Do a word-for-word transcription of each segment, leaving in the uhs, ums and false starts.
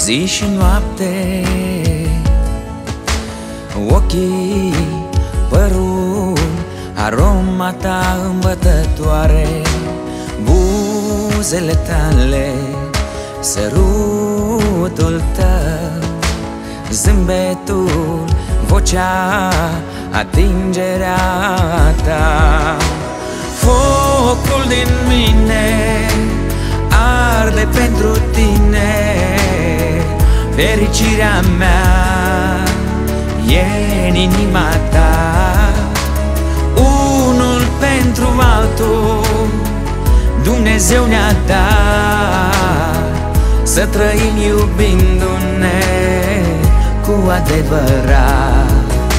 zi și noapte. Ochii, părul, aroma ta îmbătătoare, buzele tale, sărutul tău, zâmbetul, vocea, atingerea ta. Focul din mine arde pentru tine, fericirea mea e în inima ta. Unul pentru altul Dumnezeu ne-a dat, să trăim iubindu-ne cu adevărat.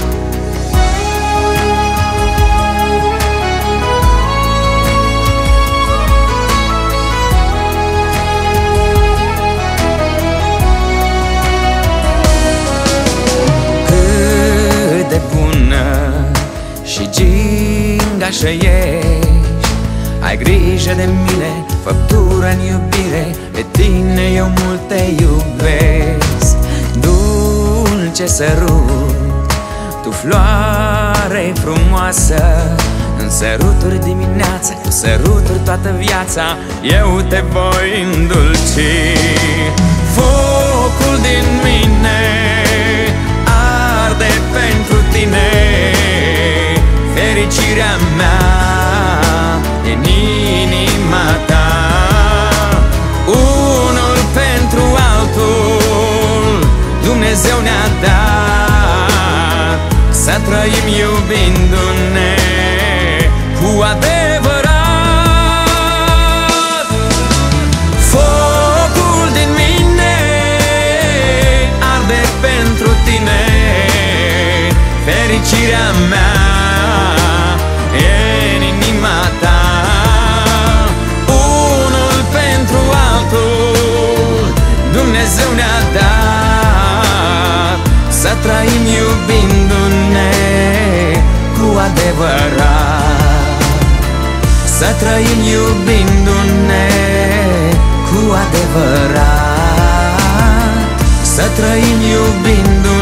Cât de bună și gingașă ești, ai grijă de mine, făptură-n iubire, pe tine eu mult te iubesc. Dulce sărut, tu floare frumoasă, în săruturi dimineața, cu săruturi toată viața, eu te voi îndulci. Focul din mine arde pentru tine, fericirea mea în inima ta. Unul pentru altul Dumnezeu ne-a dat, să trăim iubindu-ne cu adevărat. Focul din mine arde pentru tine, fericirea mea e în inima ta. Unul pentru altul Dumnezeu ne-a dat, să trăim iubindu-ne cu adevărat. Să trăim iubindu-ne cu adevărat. Să trăim iubindu-ne